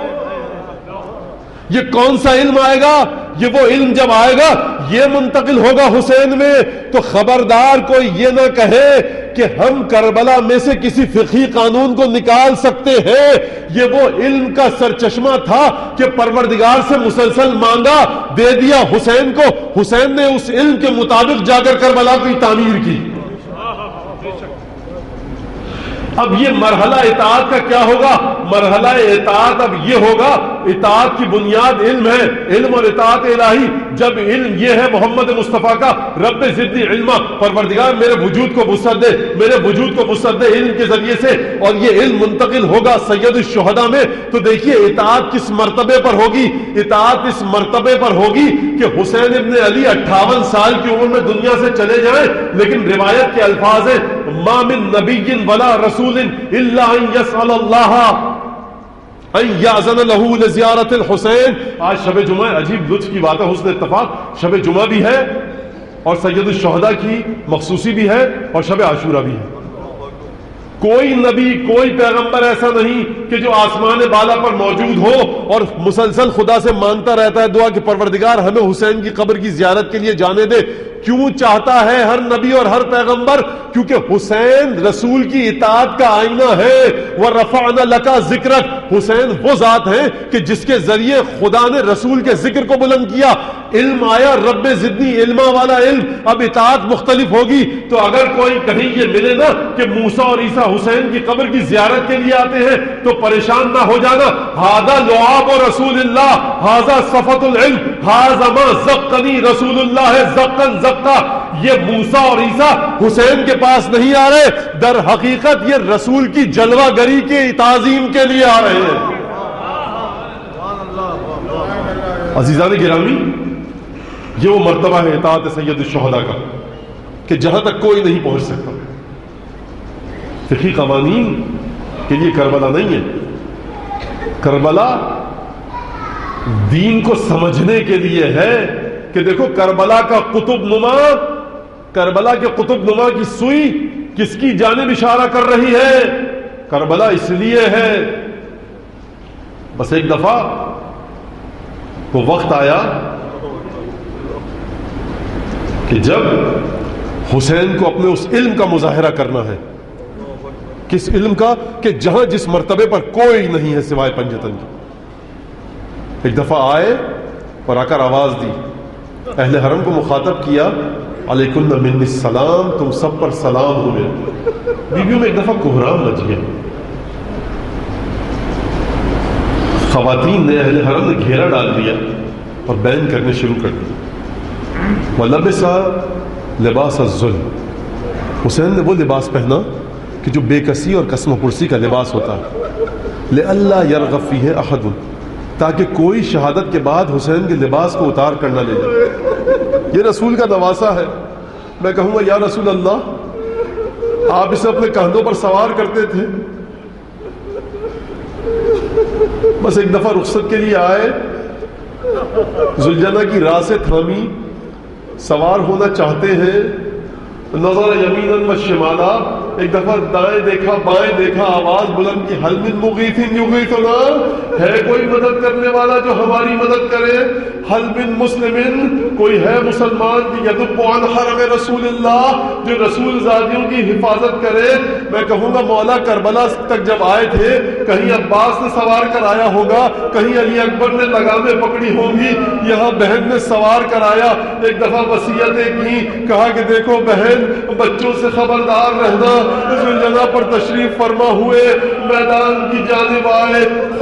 یہ کون سا علم آئے گا؟ یہ وہ علم جب آئے گا یہ منتقل ہوگا حسین میں، تو خبردار کوئی یہ نہ کہے کہ ہم کربلا میں سے کسی فقہی قانون کو نکال سکتے ہیں۔ یہ وہ علم کا سرچشمہ تھا کہ پروردگار سے مسلسل مانگا، دے دیا حسین کو، حسین نے اس علم کے مطابق جا کر کربلا کی تعمیر کی۔ اب یہ مرحلہ اطاعت کا کیا ہوگا؟ مرحلہ اطاعت اب یہ ہوگا، اطاعت کی بنیاد علم ہے، علم اور اطاعت الہی۔ جب علم یہ ہے محمد مصطفیٰ کا، رب زدنی علما، پروردگار میرے وجود کو وسعت دے، میرے وجود کو وسعت دے علم کے ذریعے سے، اور یہ علم منتقل ہوگا سید الشہداء میں۔ تو دیکھیے اطاعت کس مرتبے پر ہوگی؟ اطاعت اس مرتبے پر ہوگی کہ حسین ابن علی اٹھاون سال کی عمر میں دنیا سے چلے جائیں، لیکن روایت کے الفاظ ہیں ما من نبی ولا رسول الا ان يسأل الله ان یأذن له لزیارت الحسین۔ آج شب جمعہ، عجیب لطف کی بات ہے، حسن اتفاق، شب جمعہ بھی ہے اور سید الشہداء کی مخصوصی بھی ہے اور شب عاشورہ بھی ہے۔ کوئی نبی، کوئی پیغمبر ایسا نہیں کہ جو آسمان بالا پر موجود ہو اور مسلسل خدا سے مانگتا رہتا ہے دعا کہ پروردگار ہمیں حسین کی قبر کی زیارت کے لیے جانے دے۔ کیوں چاہتا ہے ہر نبی اور ہر پیغمبر؟ کیونکہ حسین رسول کی اطاعت کا آئینہ ہے۔ وَرَفَعْنَا لَكَ ذِكْرَكَ، حسین وہ ذات ہے کہ جس کے ذریعے خدا نے رسول کے ذکر کو بلند کیا۔ علم آیا، رب زدنی علما والا علم، اب اطاعت مختلف ہوگی۔ تو اگر کوئی کہیں یہ ملے نا کہ موسیٰ اور عیسیٰ حسین کی قبر کی زیارت کے لیے آتے ہیں تو پریشان نہ ہو جانا، ھذا لعاب رسول اللہ، ھذا صفۃ العلم، ھذا ما زقنی رسول اللہ زقن زقا۔ یہ موسیٰ اور عیسیٰ حسین کے پاس نہیں آ رہے، در حقیقت یہ رسول کی جلوہ گری کی تعظیم کے لیے آ رہے ہیں۔ عزیزان گرامی، یہ وہ مرتبہ ہے اطاعت سید الشہداء کا کہ جہاں تک کوئی نہیں پہنچ سکتا۔ فقہی قوانین کے لیے کربلا نہیں ہے، کربلا دین کو سمجھنے کے لیے ہے کہ دیکھو کربلا کا قطب نما، کربلا کے قطب نما کی سوئی کس کی جانب اشارہ کر رہی ہے؟ کربلا اس لیے ہے، بس ایک دفعہ وہ وقت آیا کہ جب حسین کو اپنے اس علم کا مظاہرہ کرنا ہے۔ کس علم کا؟ کہ جہاں جس مرتبے پر کوئی نہیں ہے سوائے پنجتن کی۔ ایک دفعہ آئے اور آ کر آواز دی، اہل حرم کو مخاطب کیا، علیکن منی السلام، تم سب پر سلام ہو میرے۔ بیویوں میں ایک دفعہ کوہرام مچ گیا، خواتین نے، اہل حرم نے گھیرا ڈال دیا اور بین کرنے شروع کر دی۔ وَلَبِسَ لِبَاسَ الظُّلْمِ، حسین نے وہ لباس پہنا کہ جو بے کسی اور قسم و پرسی کا لباس ہوتا ہے، لِأَلَّا يَرْغَبْ فِيهِ أَحَدٌ، تاکہ کوئی شہادت کے بعد حسین کے لباس کو اتار کر نہ لے جائے۔ یہ رسول کا نواسا ہے۔ میں کہوں گا یا رسول اللہ، آپ اسے اپنے کندھوں پر سوار کرتے تھے، بس ایک دفعہ رخصت کے لیے آئے، زلجنہ کی راہ سے تھامی، سوار ہونا چاہتے ہیں، نظر یمیناً و شمالا، ایک دفعہ دائیں دیکھا بائیں دیکھا، آواز بلند کی، حل من مغیث یغیثنا، ہے کوئی مدد کرنے والا جو ہماری مدد کرے؟ حل من مسلم، کوئی ہے مسلمان کی یدب عن حرم رسول اللہ، جو رسول زادیوں کی حفاظت کرے؟ میں کہوں گا مولا کربلا تک جب آئے تھے، کہیں عباس نے سوار کر آیا ہوگا، کہیں علی اکبر نے لگامیں پکڑی ہوں گی، یہاں بہن نے سوار کر آیا۔ ایک دفعہ وصیتیں کی، کہا کہ دیکھو بہن، بچوں سے خبردار رہنا۔ زلجنہ پر تشریف فرما ہوئے، میدان کی جانب آئے، خطبہ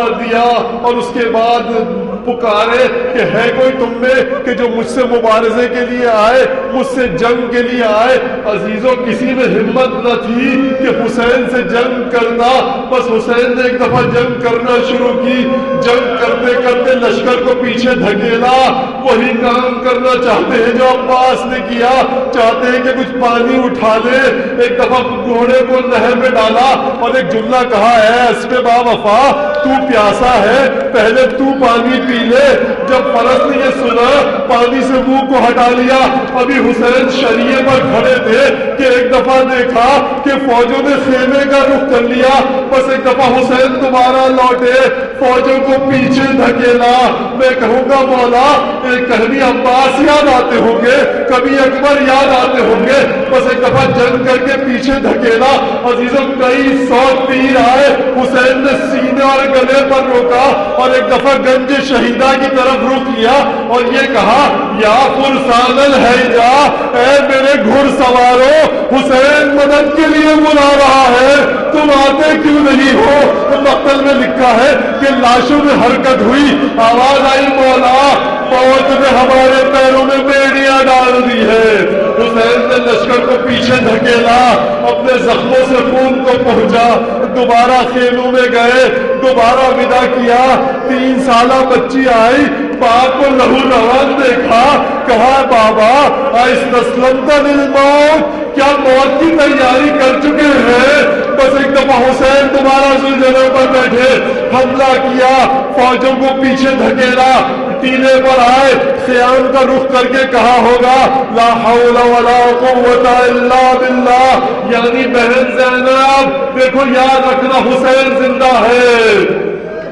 مار دیا اور اس کے بعد پکارے کہ ہے کوئی تم میں کہ جو مجھ سے مبارزے کے لیے آئے, مجھ سے جنگ کے لیے آئے. عزیزوں کسی میں ہمت نہ تھی کہ حسین سے جنگ کرنا, بس حسین نے ایک دفعہ جنگ کرنا شروع کی. جنگ کرتے کرتے لشکر کو پیچھے دھکیلا. وہی کام کرنا چاہتے ہیں جو عباس نے کیا, چاہتے ہیں کہ کچھ پانی اٹھا لے. ایک دفعہ گھوڑے کو نہر میں ڈالا اور ایک جملہ کہا ہے اسب با وفا تو پیاسا ہے, پہلے تو پانی پی لے. جب فرس نے یہ سنا پانی سے منہ کو ہٹا لیا. ابھی حسین شریعے پر کھڑے تھے کہ ایک دفعہ دیکھا کہ فوجوں نے خیمے کا رخ کر لیا. بس ایک دفعہ حسین دوبارہ لوٹے, فوجوں کو پیچھے دھکیلا. میں کہوں گا مولا کبھی عباس یاد آتے ہوں گے, کبھی اکبر یاد آتے ہوں گے, بس ایک دفعہ جنگ کر کے پیچھے دھکیلا. عزیزوں کئی سو تیر آئے, حسین نے سینے اور گلے پر روکا اور ایک دفعہ گنج شہیدہ کی طرف رخ کیا اور یہ کہا یا فرسان الحیجا, اے میرے گھڑ سوارو, حسین مدد کے لیے بلا رہا ہے, تم آتے کیوں نہیں ہو؟ مقتل میں لکھا ہے کہ لاشوں میں حرکت ہوئی, آواز آئی مولا موت نے ہمارے پیروں میں بیڑیاں ڈال دی ہے. حسین نے لشکر کو پیچھے دھکیلا, اپنے زخموں سے خون کو پہنچا, دوبارہ خیموں میں گئے, دوبارہ ودا کیا. تین سالہ بچی آئی, باپ کو لہو لہان دیکھا, کہا بابا استسلمت للموت, کیا موت کی تیاری کر چکے ہیں؟ بس ایک دفعہ حسین دوبارہ زلزلے پر بیٹھے, حملہ کیا, فوجوں کو پیچھے دھکیلا, ٹیلے پر آئے, خیام کا رخ کر کے کہا ہوگا لا حول ولا قوت الا باللہ, یعنی بہن زینب دیکھو یاد رکھنا حسین زندہ ہے.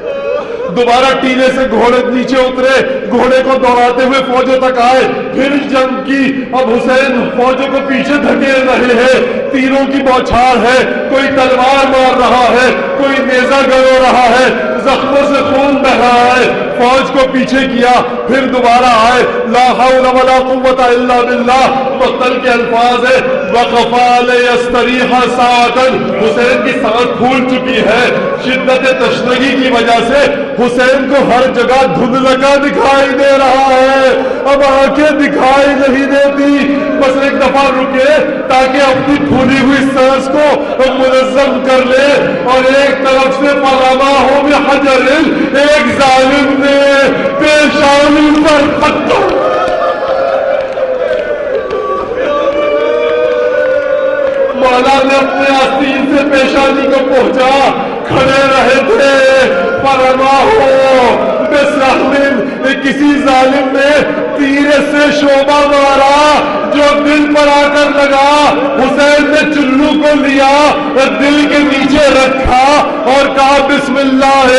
دوبارہ ٹیلے سے گھوڑے نیچے اترے, گھوڑے کو دوڑاتے ہوئے فوجوں تک آئے, پھر جنگ کی. اب حسین فوجوں کو پیچھے دھکیل رہے ہیں, تیروں کی بوچھار ہے, کوئی تلوار مار رہا ہے, کوئی نیزہ گرو رہا ہے, زخموں سے خون بہ رہا ہے. فوج کو پیچھے کیا, پھر دوبارہ آئے, لا حول ولا قوت الا باللہ. مقتل کے الفاظ ہے وقفا لیستریح ساعتا, حسین کی سانس پھول چکی ہے شدت تشنگی کی وجہ سے. حسین کو ہر جگہ دھندلکا دکھائی دے رہا ہے, اب آنکھیں دکھائی نہیں دیتی. بس ایک دفعہ رکے تاکہ اپنی پھولی ہوئی سانس کو منظم کر لے, اور ایک طرف سے فرما ہو میں حجر, ایک ظالم نے پیشانی پر پتھر مولا نے اپنے آستین سے پیشانی کو پہنچا, کھڑے رہے تھے. فرما ہو بسہم, کسی ظالم نے تیر سے شعبہ مارا جو دل پر آ کر لگا. حسین نے چلو کو لیا, دل کے نیچے رکھا اور کہا بسم اللہ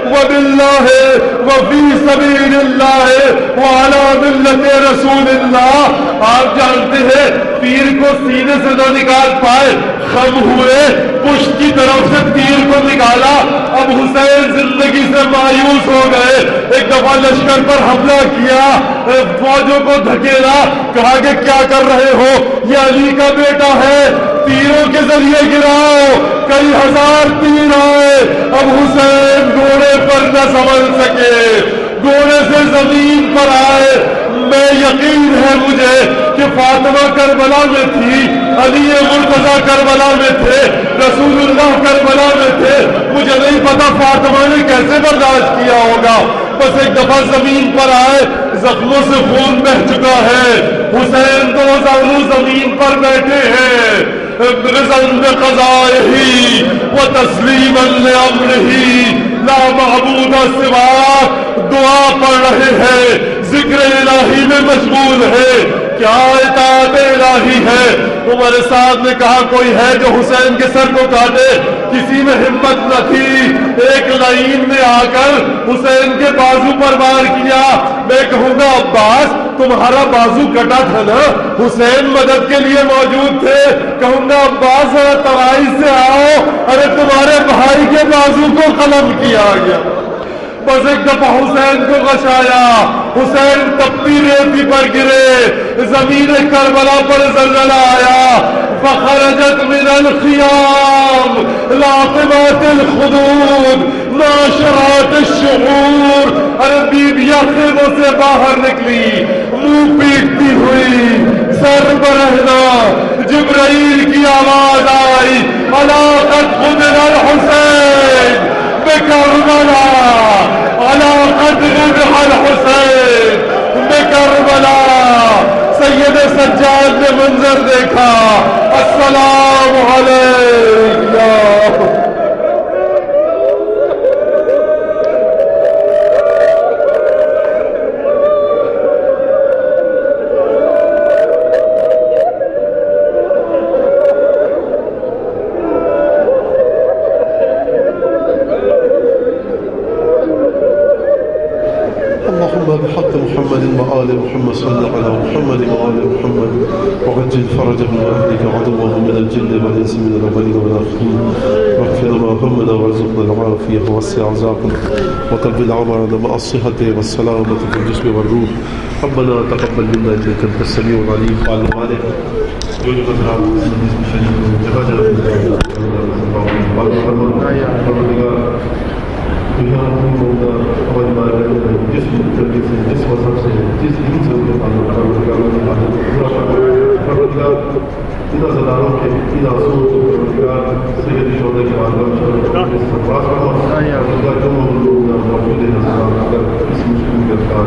وباللہ وفی سبیل اللہ وعلی ملت رسول اللہ. آپ جانتے ہیں تیر کو سینے سے نہ نکال پائے, خم ہوئے, پشت کی طرف سے تیر کو نکالا. اب حسین زندگی سے مایوس ہو گئے, ایک دفعہ لشکر پر حملہ کیا, فوجوں کو دھکیلا, کہا کہ کیا کر رہے ہو, یہ علی کا بیٹا ہے, تیروں کے ذریعے گراؤ. کئی ہزار تیر آئے. اب حسین گھوڑے پر نہ سنبھل سکے, گھوڑے سے زمین پر آئے. میں یقین ہے مجھے کہ فاطمہ کربلا میں تھی, علی مرتضیٰ کربلا میں تھے, رسول اللہ کربلا میں تھے. مجھے نہیں پتا فاطمہ نے کیسے برداشت کیا ہوگا. بس ایک دفعہ زمین پر آئے, زخموں سے خون بہ چکا ہے. حسین دو زانو زمین پر بیٹھے ہیں, رضاً بقضائہ وتسلیما لامرہ لا معبود سواہ. دعا پڑھ رہے ہیں, ذکر الہی میں مشغول ہے, کیا اطاعت الہی ہے. عمر صاحب نے کہا کوئی ہے جو حسین کے سر کو کاٹے, کسی میں ہمت نہ تھی. ایک لائن نے آ کر حسین کے بازو پر وار کیا. میں کہوں گا عباس تمہارا بازو کٹا تھا نا, حسین مدد کے لیے موجود تھے. کہوں گا عباس ترائی سے آؤ, ارے تمہارے بھائی کے بازو کو قلم کیا گیا. بس ایک دفعہ حسین کو غشایا, حسین تپتی ریتی پر گرے, زمین کربلا پر زلزلہ آیا. فخرجت من الخيام لاطمات الخدود ناشرات الشعور. ارے بیویاں خیموں سے باہر نکلی منہ پیٹتی ہوئی سر برہنا. جبرائیل کی آواز آئی الا قد قتل الحسین بکربلا الا قد ذبح الحسین بکربلا. سید سجاد نے منظر دیکھا السلام علیکم. بحق محمد وآل محمد صلى على محمد وآل محمد وعجل فرجهم وأهلك عدوهم من الجن والإنس من الأولين والآخرين. واغفر ما همنا وارزقنا العافية ووسع رزقنا وقبل عمرنا مع الصحة والسلامة في الجسم والروح. ربنا تقبل منا إنك أنت السميع العليم. قال مالك يوجد الرب باسم شديد وتفاجأ جس طریقے سے جس وصف سے جس دن سے ان کے تعلق ان ازداروں کے ان آسوں کو پروردگار سید شہداء کی بارگاہ میں استغفار فرما. پروردگار جو لوگ موجود ہیں اگر اس مشکل میں گرفتار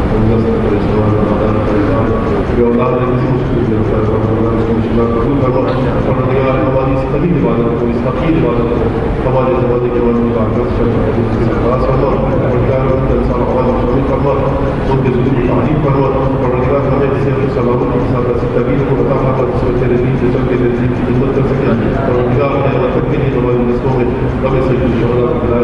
جو اولاد ہے کسی مشکل میں گرفتار پروردگار اس کو مشکلات قبول فرما. پروردگار ہماری اس قدیم عبادت کو اس حقیر عبادت کو ہمارے زمانے کے بعد میں بارگاہ سے استغفار فرما. پروردگار ان کے انسان آواز شامل فرما ان کے ذکر کی تعریف فرما. پروردگار ہمیں جسے سلامتی کے ساتھ ایسی طبیعت کو بتا پاتا جس میں تیرے دین سے چل کے تیرے دین کی خدمت کر سکے. پروردگار ہمیں وقت کے لیے ہماری نسلوں میں ہمیں سید الشہداء